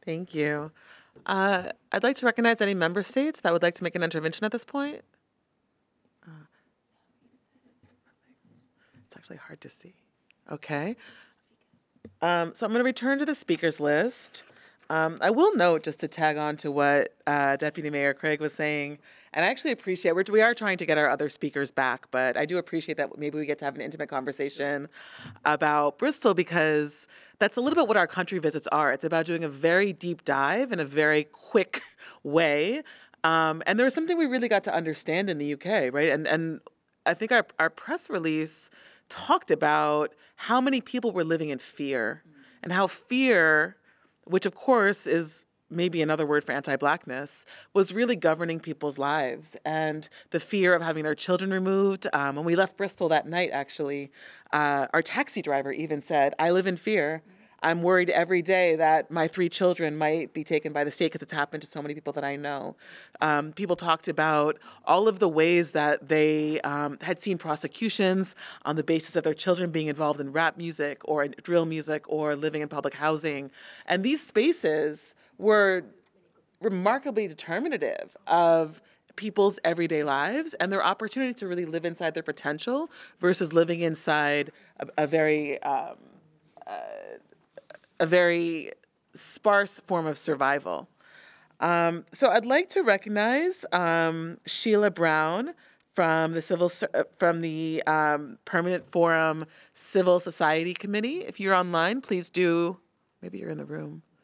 Thank you. I'd like to recognize any member states that would like to make an intervention at this point. Uh, it's actually hard to see. Okay. So I'm going to return to the speakers list. I will note, just to tag on to what Deputy Mayor Craig was saying, and I actually appreciate, we are trying to get our other speakers back, but I do appreciate that maybe we get to have an intimate conversation about Bristol, because that's a little bit what our country visits are. It's about doing a very deep dive in a very quick way. And there was something we really got to understand in the UK, right? And I think our press release talked about how many people were living in fear, and how fear, which of course is maybe another word for anti-blackness, was really governing people's lives. And the fear of having their children removed. When we left Bristol that night, actually, our taxi driver even said, "I live in fear. I'm worried every day that my 3 children might be taken by the state, because it's happened to so many people that I know." People talked about all of the ways that they had seen prosecutions on the basis of their children being involved in rap music or in drill music or living in public housing. And these spaces were remarkably determinative of people's everyday lives and their opportunity to really live inside their potential versus living inside a very a very sparse form of survival. So I'd like to recognize Sheila Brown from the Permanent Forum Civil Society Committee. If you're online, please do. Maybe you're in the room.